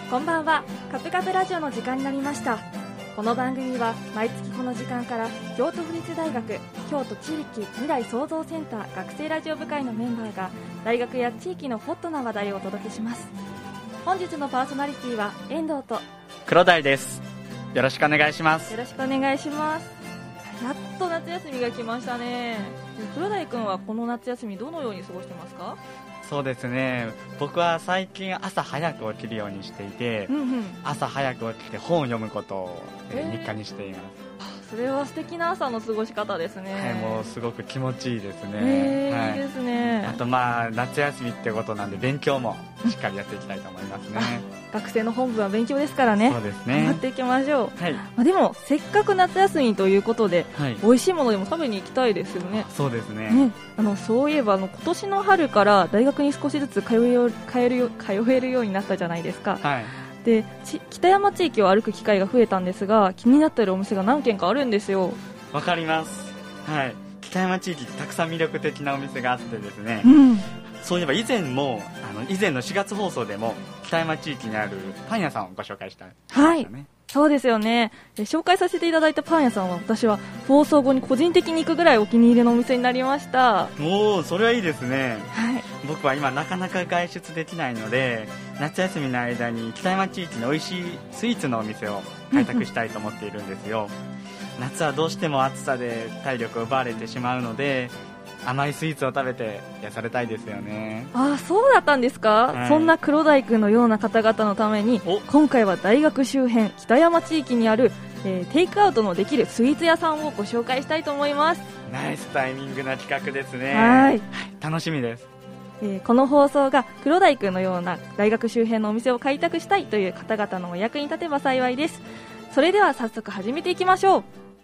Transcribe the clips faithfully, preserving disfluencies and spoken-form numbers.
こんばんは。カプカプラジオの時間になりました。この番組は毎月この時間から京都府立大学京都地域未来創造センター学生ラジオ部会のメンバーが大学や地域のホットな話題をお届けします。本日のパーソナリティは遠藤と黒鯛です。よろしくお願いします。 よろしくお願いします。やっと夏休みが来ましたね。黒鯛くんはこの夏休みどのように過ごしてますか？ そうですね、僕は最近朝早く起きるようにしていて、うんうん、朝早く起きて本を読むことを、えー、日課にしています。 それは素敵な朝の過ごし方ですね。 はい、もうすごく気持ちいいですね。 えーはい、 いいですね。あとまあ夏休みってことなんで勉強もしっかりやっていきたいと思いますね。 学生の本部は勉強ですからね。 そうですね、 頑張っていきましょう。 はい、 まあ、でもせっかく夏休みということで、はい、美味しいものでも食べに行きたいですよね。 そうですね。 ね、あのそういえばあの今年の春から大学に少しずつ通えよ通えるよ通えるようになったじゃないですか。 はい、 で北山地域を歩く機会が増えたんですが、気になっているお店が何軒かあるんですよ。 わかります。はい、北山地域たくさん魅力的なお店があってですね、 うん、そういえば以前もあの以前のしがつ放送でも北山地域にあるパン屋さんをご紹介したんですね。はい、 そうですよね。え紹介させていただいたパン屋さんは私は放送後に個人的に行くぐらいお気に入りのお店になりました。 おー、それはいいですね。 はい、 僕は今なかなか外出できないので、夏休みの間に北山地域の美味しいスイーツのお店を開拓したいと思っているんですよ。夏はどうしても暑さで体力を奪われてしまうので、甘いスイーツを食べて癒されたいですよね。 ああ、そうだったんですか。はい、そんな黒鯛くんのような方々のために今回は大学周辺北山地域にある、えー、テイクアウトのできるスイーツ屋さんをご紹介したいと思います。 ナイスタイミングな企画ですね。 はい、 楽しみです。 えー、この放送が黒鯛くんのような大学周辺のお店を開拓したいという方々のお役に立てば幸いです。それでは早速始めていきましょう。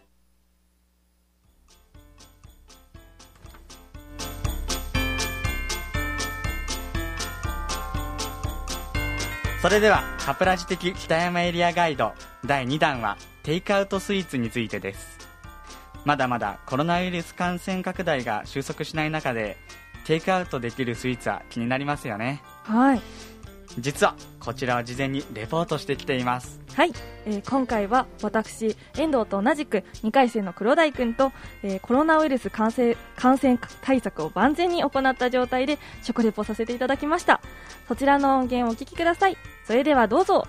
それではカプラジ的北山エリアガイドだいにだんはテイクアウトスイーツについてです。まだまだコロナウイルス感染拡大が収束しない中でテイクアウトできるスイーツは気になりますよね。 はい、 実はこちらは事前にレポートしてきています。 はい、えー、今回は私遠藤と同じくにかい生の黒鯛くんと、えー、コロナウイルス感染、感染対策を万全に行った状態で食レポさせていただきました。そちらの音源をお聞きください。それではどうぞ。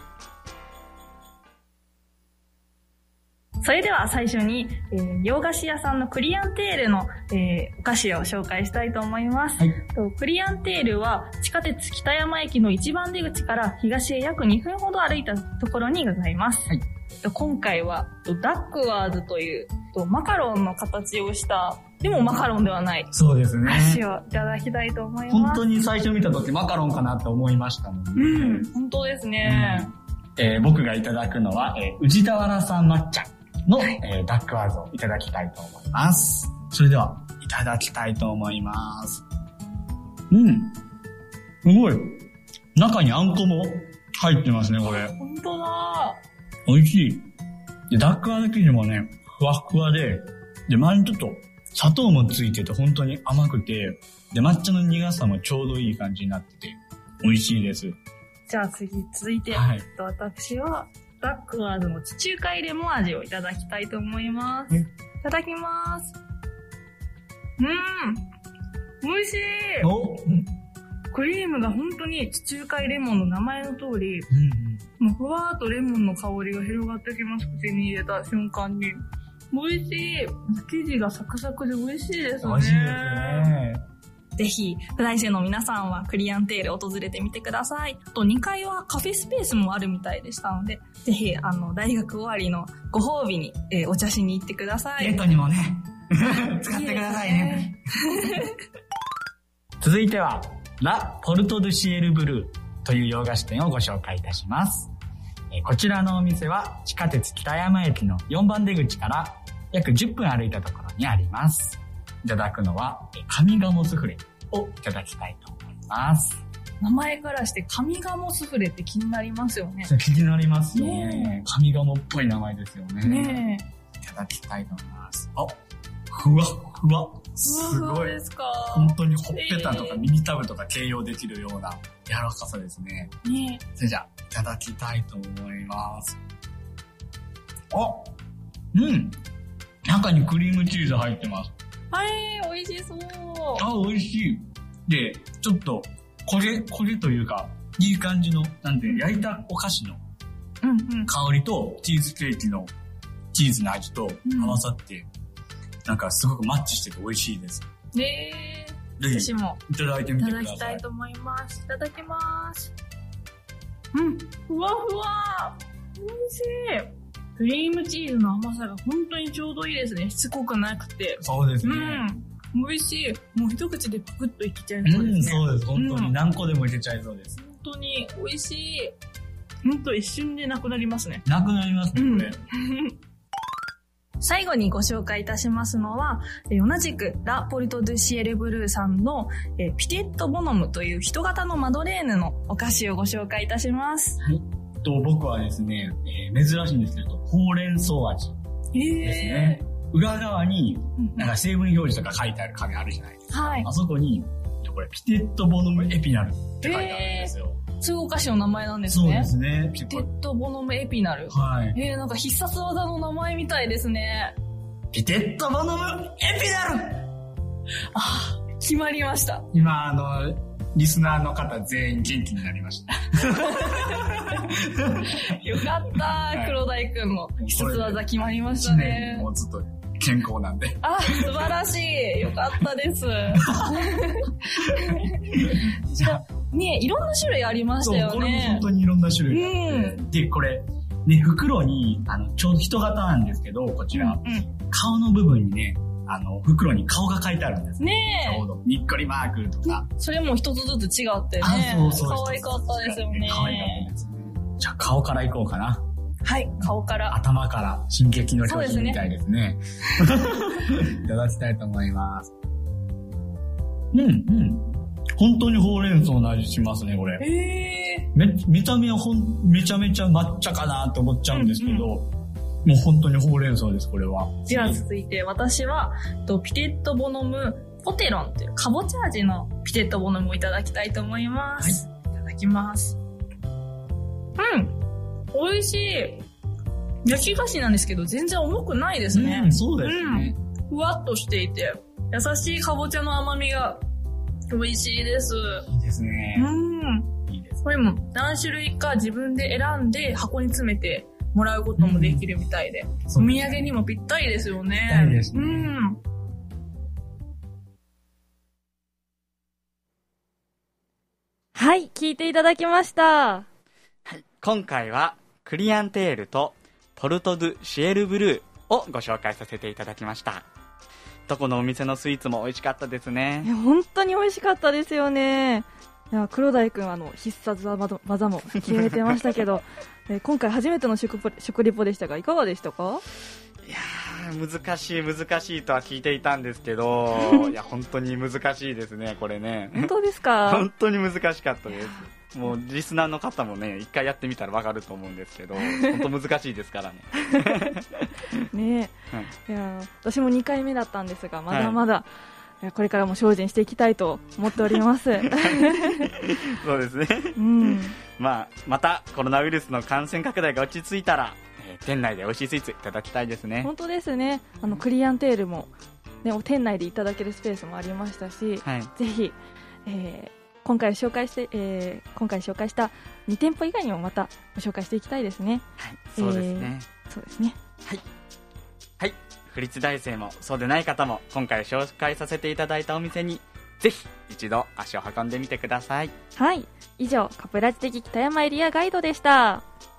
それでは最初に、えー、洋菓子屋さんのクリアンテールの、えー、お菓子を紹介したいと思います。はい、とクリアンテールは地下鉄北山駅の一番出口から東へ約にふんほど歩いたところにございます。はい、と今回はダックワーズというとマカロンの形をしたでもマカロンではないそうですね、 菓子をいただきたいと思います。 本当に最初見た時マカロンかなって思いましたもんね。 うん、本当ですね。 うん、えー、僕がいただくのは、えー、宇治田原さん抹茶の、はい、えー、ダックワーズをいただきたいと思います。それではいただきたいと思います。うん、すごい中にあんこも入ってますね。これ本当だ、 美味しい。でダックワーズ生地もねふわふわで、で周りにちょっと砂糖もついてて本当に甘くて、で抹茶の苦さもちょうどいい感じになってて美味しいです。 じゃあ次続いて、はい、私はダックワーズの地中海レモン味をいただきたいと思います。いただきます。うん、美味しい。 おクリームが本当に地中海レモンの名前の通り、うんうん、もうふわーっとレモンの香りが広がってきます。口に入れた瞬間に美味しい。生地がサクサクで美味しいですね。 美味しいですね。 ぜひ、副大生の皆さんはクリアンテール訪れてみてください。あとにかいはカフェスペースもあるみたいでしたので、ぜひ、あの、大学終わりのご褒美に、えー、お茶しに行ってください。 デートにもね、使ってくださいね。続いては、ラ・ポルト・ドゥ・シエル・ブルーという洋菓子店をご紹介いたします。えー、こちらのお店は地下鉄北山駅のよんばん出口から約じゅっぷん歩いたところにあります。いただくのは上賀茂スフレをいただきたいと思います。 名前からして上賀茂スフレって気になりますよね。 気になりますよね。上賀茂っぽい名前ですよね。ねえ。いただきたいと思います。あ、 ふわふわ。すごい。 そうですか。 本当にほっぺたとか耳たぶとか形容できるような柔らかさですね。 ねそれじゃあ、いただきたいと思います。あ、うん。中にクリームチーズ入ってます。 はい、美味しそう。 あ、美味しい。で、ちょっと、これ、これというか、いい感じの、なんで、焼いたお菓子の香りと、チーズケーキのチーズの味と合わさって、うん、なんかすごくマッチしてて美味しいです。 ねえ。私もいただいてみてください。 いただきたいと思います。いただきます。うん、ふわふわ。美味しい。クリームチーズの甘さが本当にちょうどいいですね。しつこくなくて。 そうですね。うん。 美味しい。もう一口でパクッといけちゃいそうですね。うん、 そうです。本当に何個でもいけちゃいそうです。 本当に美味しい。本当一瞬でなくなりますね。 なくなりますね、これ。 うん最後にご紹介いたしますのは、同じくラ・ポルト・ドゥ・シエル・ブルーさんのピテット・ボノムという人型のマドレーヌのお菓子をご紹介いたします。 はい。と僕はですね、えー、珍しいんですけど、ほうれん草味ですね。えー、裏側になんか成分表示とか書いてある紙あるじゃないですか。はい。あそこに、これピテット・ボノム・エピナルって書いてあるんですよ。えーそういうお菓子の名前なんですね。 そうですね。 ピテットボノムエピナル。はい。えー、なんか必殺技の名前みたいですね。 ピテットボノムエピナルあ、決まりました。 今、あの、リスナーの方全員元気になりました。 よかった、はい、黒大くんの必殺技決まりましたね。 もうずっと健康なんで。 あ、素晴らしい。よかったです。じゃあね、いろんな種類ありましたよね。 そう、これも本当にいろんな種類があって、うん、で、これ、ね、袋に、あの、ちょうど人型なんですけど、こちら、うんうん、顔の部分にね、あの、袋に顔が書いてあるんですね。ねえ。ちょうど、にっこりマークとか。 それも一つずつ違ってね。 あ、そうそう。 可愛かったですよね。 可愛かったですね。じゃあ、顔からいこうかな。 はい、顔から。 頭から、進撃の巨人みたいですね。いただきたいと思います。うん、うん。本当にほうれん草の味しますね、これ。 へー。 め、見た目はほん、めちゃめちゃ抹茶かなと思っちゃうんですけど、うんうん、もう本当にほうれん草です、これは。 では続いて、私は、ピテットボノムポテロンというかぼちゃ味のピテットボノムをいただきたいと思います。はい、いただきます。うん。美味しい。焼き菓子なんですけど、全然重くないですね。 うん、そうですね、 うん。ふわっとしていて、優しいかぼちゃの甘みが、美味しいです。 いいですね。 うん。いいです。これも何種類か自分で選んで箱に詰めてもらうこともできるみたいで、うん、お土産にもぴったりですよね。 ぴったりですね。うん。 はい、聞いていただきました。 はい、今回はクリアンテールとポルト・ドゥ・シエル・ブルーをご紹介させていただきました。どこのお店のスイーツも美味しかったですね。 いや本当に美味しかったですよね。いや黒大くんはあの必殺技も決めてましたけどえ今回初めての 食, 食リポでしたがいかがでしたか？ いやー難しい難しいとは聞いていたんですけどいや本当に難しいですねこれね。 本当ですか？ 本当に難しかったです。もうリスナーの方もね一回やってみたらわかると思うんですけど本当難しいですからねねえ、はい、いや私もにかいめだったんですがまだまだ、はい、これからも精進していきたいと思っておりますそうですね、 うんまあ、またコロナウイルスの感染拡大が落ち着いたら、えー、店内で美味しいスイーツいただきたいですね。 本当ですね。あのクリアンテールも、ね、店内でいただけるスペースもありましたし、はい、ぜひ、えー今回紹介して、えー、今回紹介したに店舗以外にもまたご紹介していきたいですね。 はい、そうですね。 えー、そうですね。 はい。はい。府立大生もそうでない方も今回紹介させていただいたお店にぜひ一度足を運んでみてください。 はい。以上、カプラジ的北山エリアガイドでした。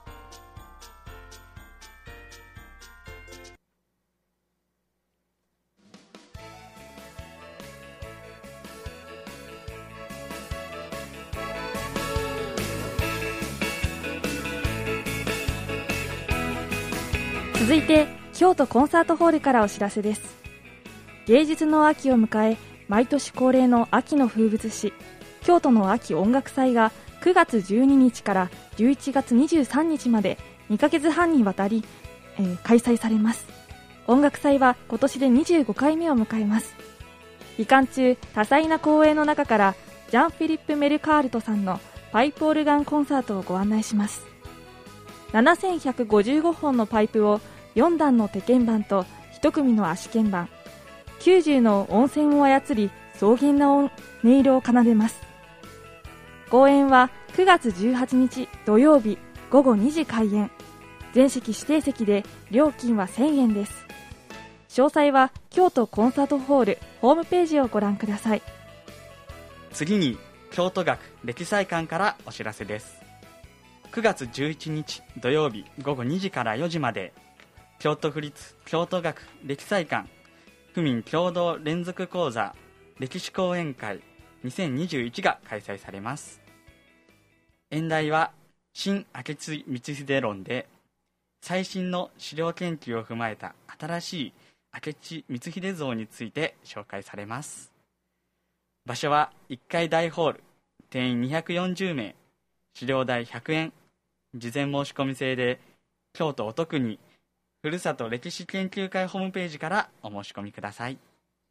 続いて京都コンサートホールからお知らせです。芸術の秋を迎え毎年恒例の秋の風物詩京都の秋音楽祭がくがつじゅうににちからじゅういちがつにじゅうさんにちまでにかげつはんにわたり、えー、開催されます。 音楽祭は今年でにじゅうごかいめを迎えます。期間中、多彩な公演の中からジャン・フィリップ・メルカールトさんのパイプオルガンコンサートをご案内します。ななせんひゃくごじゅうごほんのパイプをよんだんの手鍵盤といち組の足鍵盤、きゅうじゅうの音線を操り、草原な音色を奏でます。公演はくがつじゅうはちにち土曜日ごごにじ開演。全席指定席で料金はせんえんです。詳細は京都コンサートホールホームページをご覧ください。 次に京都学歴祭館からお知らせです。くがつじゅういちにち土曜日ごごにじからよじまで、京都府立京都学歴祭館府民共同連続講座歴史講演会にせんにじゅういちが開催されます。演題は新明智光秀論で、最新の資料研究を踏まえた新しい明智光秀像について紹介されます。場所はいっかい大ホール、定員にひゃくよんじゅうめい、資料代ひゃくえん、事前申し込み制で、京都お得にふるさと歴史研究会ホームページからお申し込みください。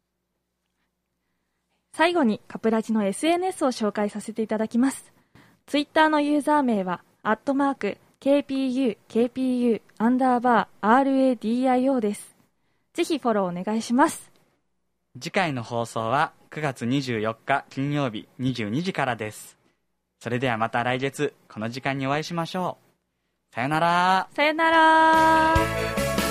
最後にカプラジの エスエヌエス を紹介させていただきます。ツイッターのユーザー名はアットマーク ケーピーユー ケーピーユー アンダーバー アールエーディーアイオー です。ぜひフォローお願いします。 次回の放送はくがつにじゅうよっか金曜日にじゅうにじからです。それではまた来月この時間にお会いしましょう。さよなら。 さよなら。